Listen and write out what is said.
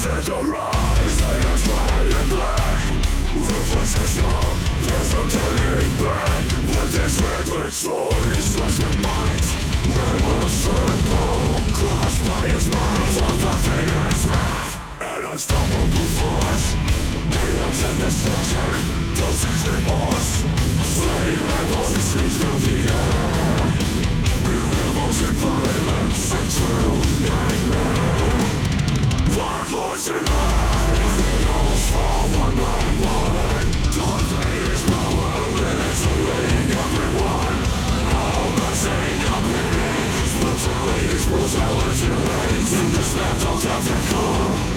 rise, they are straight and black. Ruthless is numb, there's no turning back. With this reckless sword, his twisted mind, revolution, crushed by his mind. Of the fingers wrath, and unstoppable force. Needles and destruction, doses remorse. Slay rebels, seas of the air. Rebels in violence and true nightmare. Dark lords in life, heroes fall one by one. Dark is power, literally everyone. All the same company, spiritually, brutality reigns in this battle of the core.